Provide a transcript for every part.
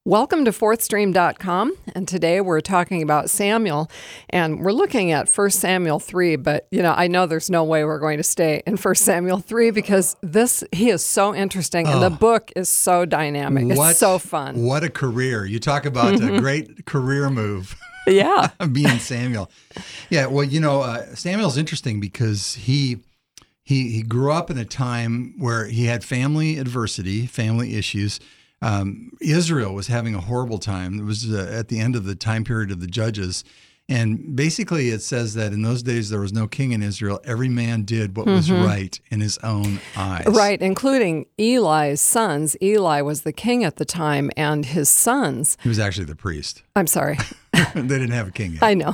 Welcome to fourthstream.com, and today we're talking about Samuel, and we're looking at 1 Samuel 3, but, I know there's no way we're going to stay in 1 Samuel 3 because he is so interesting, and the book is so dynamic. It's so fun. What a career. You talk about a great career move. Yeah. Being Samuel. Yeah, well, Samuel's interesting because he grew up in a time where he had family adversity, family issues. Israel was having a horrible time. It was at the end of the time period of the Judges. And basically it says that in those days there was no king in Israel. Every man did what was right in his own eyes. Right, including Eli's sons. Eli was the king at the time, and his sons... He was actually the priest. I'm sorry. They didn't have a king yet. I know.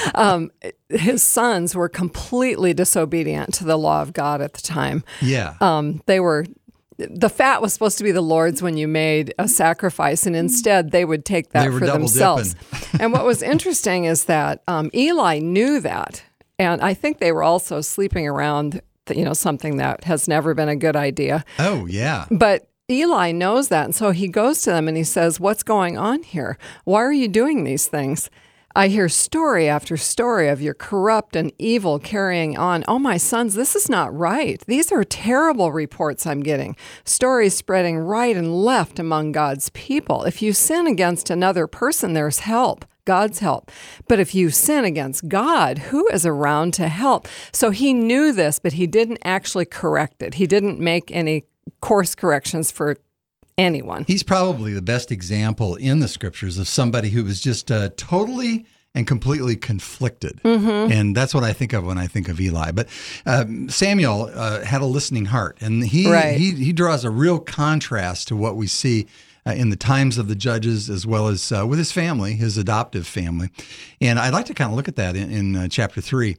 His sons were completely disobedient to the law of God at the time. Yeah. The fat was supposed to be the Lord's when you made a sacrifice, and instead they would take that for themselves. And what was interesting is that Eli knew that, and I think they were also sleeping around, something that has never been a good idea. Oh, yeah. But Eli knows that, and so he goes to them and he says, "What's going on here? Why are you doing these things? I hear story after story of your corrupt and evil carrying on. Oh, my sons, this is not right. These are terrible reports I'm getting. Stories spreading right and left among God's people. If you sin against another person, there's help. God's help. But if you sin against God, who is around to help?" So he knew this, but he didn't actually correct it. He didn't make any course corrections for anyone. He's probably the best example in the scriptures of somebody who was just totally and completely conflicted. And that's what I think of when I think of Eli. But Samuel had a listening heart, and he draws a real contrast to what we see in the times of the Judges, as well as with his family, his adoptive family. And I'd like to kind of look at that in chapter 3.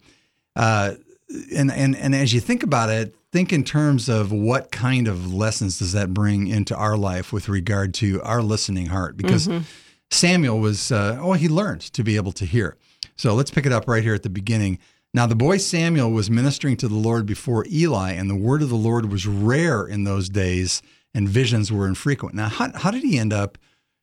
And as you think about it, think in terms of what kind of lessons does that bring into our life with regard to our listening heart? Because Samuel was, he learned to be able to hear. So let's pick it up right here at the beginning. Now the boy Samuel was ministering to the Lord before Eli, and the word of the Lord was rare in those days, and visions were infrequent. Now, how did he end up,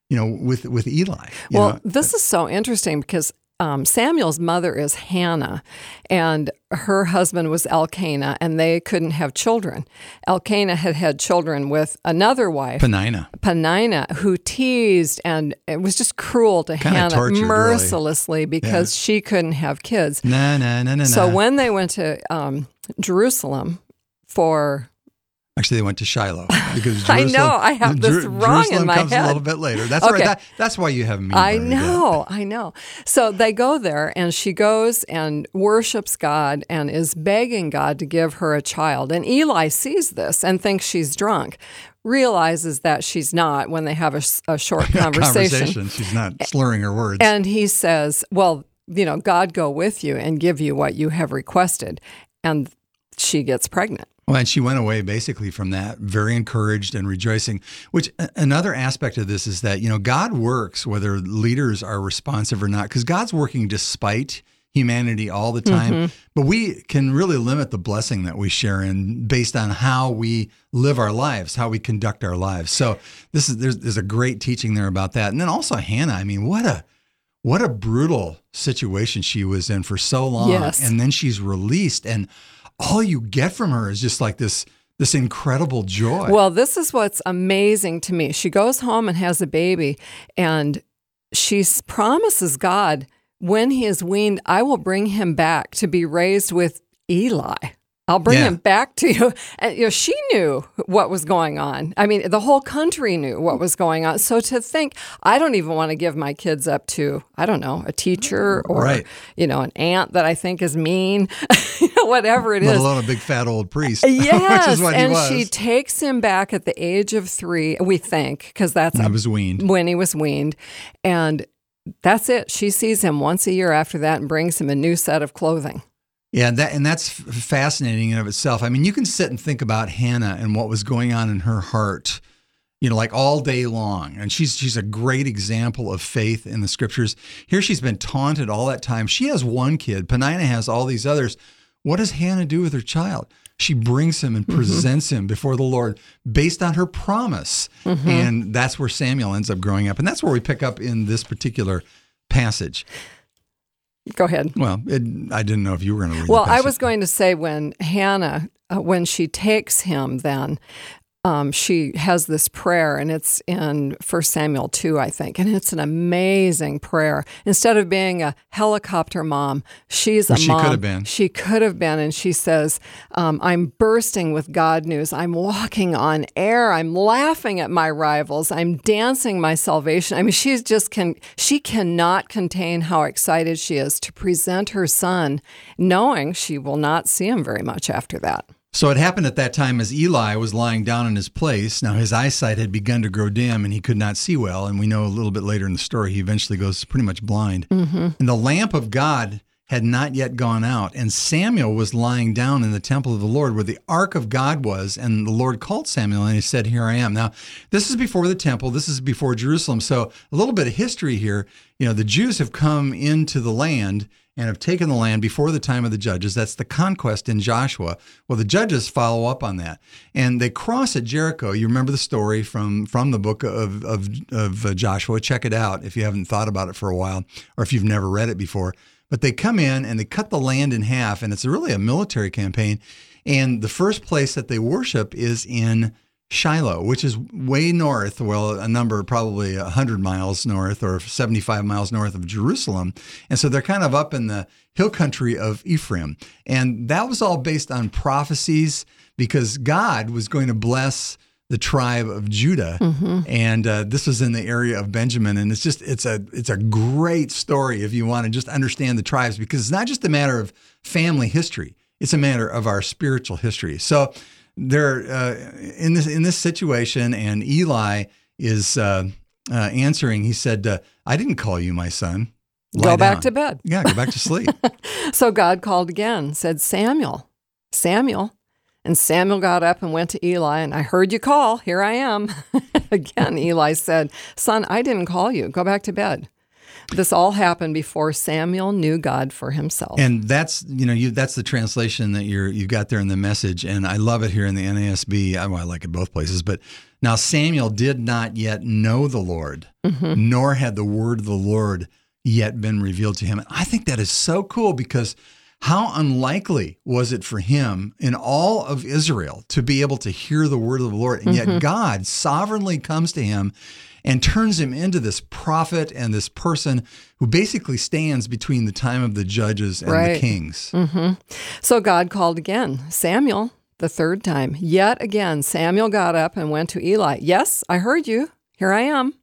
with Eli? This is so interesting because Samuel's mother is Hannah, and her husband was Elkanah, and they couldn't have children. Elkanah had children with another wife, Peninnah, who teased, and it was just cruel to Hannah, tortured, mercilessly, because she couldn't have kids. So when they went to Jerusalem for... Actually, they went to Shiloh because I know I have this wrong Jerusalem in my comes head. a little bit later. That's okay. right. That's why you have me. I know. So they go there, and she goes and worships God and is begging God to give her a child. And Eli sees this and thinks she's drunk. Realizes that she's not when they have a short conversation. She's not slurring her words. And he says, "Well, God go with you and give you what you have requested." And she gets pregnant. Well, and she went away basically from that very encouraged and rejoicing, which another aspect of this is that, God works whether leaders are responsive or not, because God's working despite humanity all the time. But we can really limit the blessing that we share in based on how we live our lives, how we conduct our lives. So there's a great teaching there about that. And then also Hannah, I mean, what a brutal situation she was in for so long. Yes. And then she's released, and all you get from her is just like this incredible joy. Well, this is what's amazing to me. She goes home and has a baby, and she promises God, when he is weaned, I will bring him back to be raised with Eli. I'll bring him back to you. And, she knew what was going on. I mean, the whole country knew what was going on. So to think, I don't even want to give my kids up to, I don't know, a teacher or, an aunt that I think is mean, whatever it is. Let alone a big fat old priest. Yes, which is what he was. She takes him back at the age of 3, we think, because that's when he was weaned. And that's it. She sees him once a year after that and brings him a new set of clothing. Yeah, that's fascinating in of itself. I mean, you can sit and think about Hannah and what was going on in her heart, like all day long. And she's a great example of faith in the scriptures. Here she's been taunted all that time. She has one kid. Peninnah has all these others. What does Hannah do with her child? she brings him and presents him before the Lord based on her promise. And that's where Samuel ends up growing up. And that's where we pick up in this particular passage. Go ahead. Well, I didn't know if you were going to read Well, the passage. I was going to say when Hannah, when she takes him then, she has this prayer, and it's in 1 Samuel 2, I think, and it's an amazing prayer. Instead of being a helicopter mom, she's a she mom. could have been. She could have been, and she says, I'm bursting with God news. I'm walking on air. I'm laughing at my rivals. I'm dancing my salvation. I mean, she cannot contain how excited she is to present her son, knowing she will not see him very much after that. So it happened at that time as Eli was lying down in his place. Now his eyesight had begun to grow dim and he could not see well. And we know a little bit later in the story, he eventually goes pretty much blind. And the lamp of God had not yet gone out. And Samuel was lying down in the temple of the Lord where the ark of God was. And the Lord called Samuel and he said, here I am. Now, this is before the temple. This is before Jerusalem. So a little bit of history here. You know, the Jews have come into the land and have taken the land before the time of the judges. That's the conquest in Joshua. Well, the judges follow up on that. And they cross at Jericho. You remember the story from the book of Joshua. Check it out if you haven't thought about it for a while or if you've never read it before. But they come in and they cut the land in half, and it's really a military campaign. And the first place that they worship is in Shiloh, which is way north, well, a number probably 100 miles north or 75 miles north of Jerusalem. And so they're kind of up in the hill country of Ephraim. And that was all based on prophecies because God was going to bless the tribe of Judah. And this was in the area of Benjamin. And it's a great story if you want to just understand the tribes, because it's not just a matter of family history. It's a matter of our spiritual history. So they're in this situation, and Eli is answering. He said, I didn't call you, my son. Go back to bed. Yeah, go back to sleep. So God called again, said, Samuel, Samuel. And Samuel got up and went to Eli, and I heard you call. Here I am. Again, Eli said, son, I didn't call you. Go back to bed. This all happened before Samuel knew God for himself. And that's, that's the translation that you've got there in the Message. And I love it here in the NASB. I like it both places. But now Samuel did not yet know the Lord, nor had the word of the Lord yet been revealed to him. And I think that is so cool, because how unlikely was it for him in all of Israel to be able to hear the word of the Lord? And yet God sovereignly comes to him and turns him into this prophet and this person who basically stands between the time of the judges and the kings. So God called again, Samuel, the third time. Yet again, Samuel got up and went to Eli. Yes, I heard you. Here I am.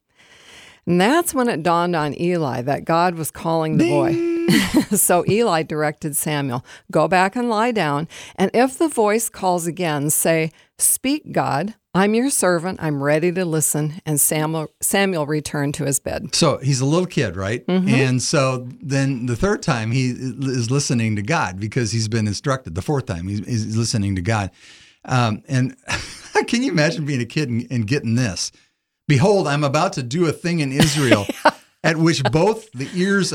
And that's when it dawned on Eli that God was calling the boy. So Eli directed Samuel, go back and lie down. And if the voice calls again, say, speak, God. I'm your servant. I'm ready to listen. And Samuel returned to his bed. So he's a little kid, right? And so then the third time he is listening to God because he's been instructed. The fourth time he's listening to God. And can you imagine being a kid and getting this? Behold, I'm about to do a thing in Israel at which both ears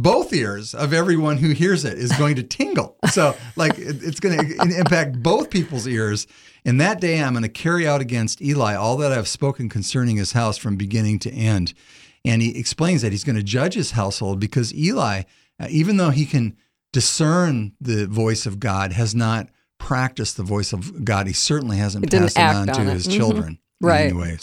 of everyone who hears it is going to tingle. So like it's going to impact both people's ears. And that day I'm going to carry out against Eli all that I've spoken concerning his house from beginning to end. And he explains that he's going to judge his household because Eli, even though he can discern the voice of God, has not practiced the voice of God. He certainly hasn't passed it on to his children anyway.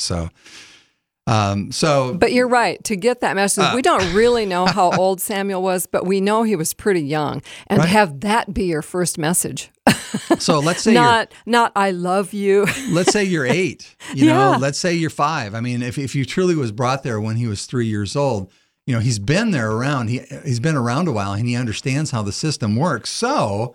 But you're right. To get that message, we don't really know how old Samuel was, but we know he was pretty young. And to have that be your first message. So let's say not I love you. Let's say you're 8. You know, let's say you're 5. I mean, if he truly was brought there when he was 3 years old, he's been there around. He's been around a while and he understands how the system works. So,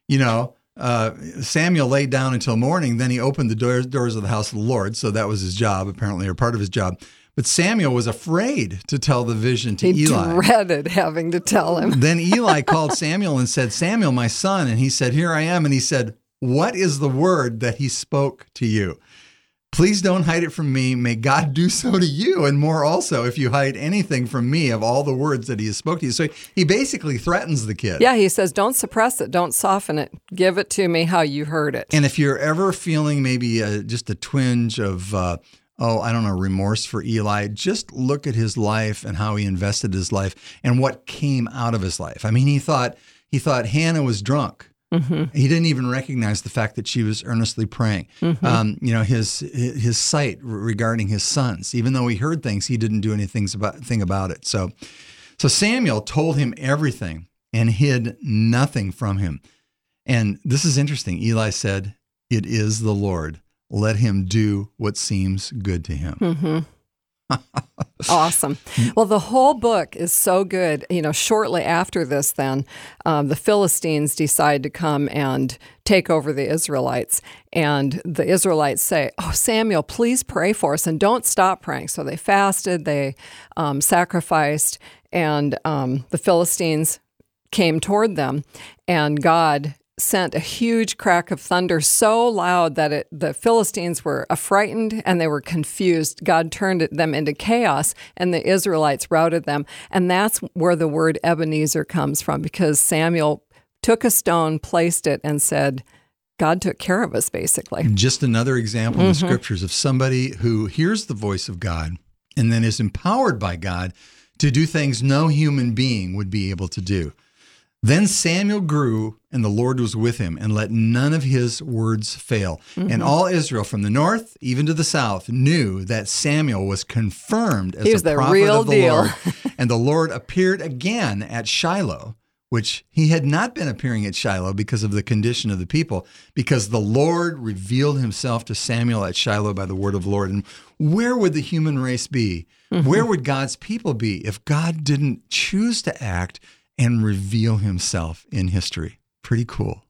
Samuel laid down until morning. Then he opened the doors of the house of the Lord. So that was his job, apparently, or part of his job. But Samuel was afraid to tell the vision to Eli. He dreaded having to tell him. Then Eli called Samuel and said, Samuel, my son. And he said, here I am. And he said, what is the word that he spoke to you? Please don't hide it from me. May God do so to you, and more also, if you hide anything from me of all the words that he has spoke to you. So he basically threatens the kid. Yeah, he says, don't suppress it. Don't soften it. Give it to me how you heard it. And if you're ever feeling maybe just a twinge of, remorse for Eli, just look at his life and how he invested his life and what came out of his life. I mean, he thought Hannah was drunk. Mm-hmm. He didn't even recognize the fact that she was earnestly praying. Mm-hmm. His sight regarding his sons, even though he heard things, he didn't do anything about it. So Samuel told him everything and hid nothing from him. And this is interesting. Eli said, "It is the Lord. Let him do what seems good to him." Mm-hmm. Awesome. Well, the whole book is so good. Shortly after this, then, the Philistines decide to come and take over the Israelites. And the Israelites say, "Oh, Samuel, please pray for us and don't stop praying." So they fasted, they sacrificed, and the Philistines came toward them, and God sent a huge crack of thunder so loud that the Philistines were affrighted and they were confused. God turned them into chaos, and the Israelites routed them. And that's where the word Ebenezer comes from, because Samuel took a stone, placed it, and said, God took care of us, basically. Just another example in the scriptures of somebody who hears the voice of God and then is empowered by God to do things no human being would be able to do. Then Samuel grew, and the Lord was with him, and let none of his words fail. Mm-hmm. And all Israel, from the north even to the south, knew that Samuel was confirmed as a prophet of the Lord. And the Lord appeared again at Shiloh, which he had not been appearing at Shiloh because of the condition of the people, because the Lord revealed himself to Samuel at Shiloh by the word of the Lord. And where would the human race be? Mm-hmm. Where would God's people be if God didn't choose to act and reveal himself in history? Pretty cool.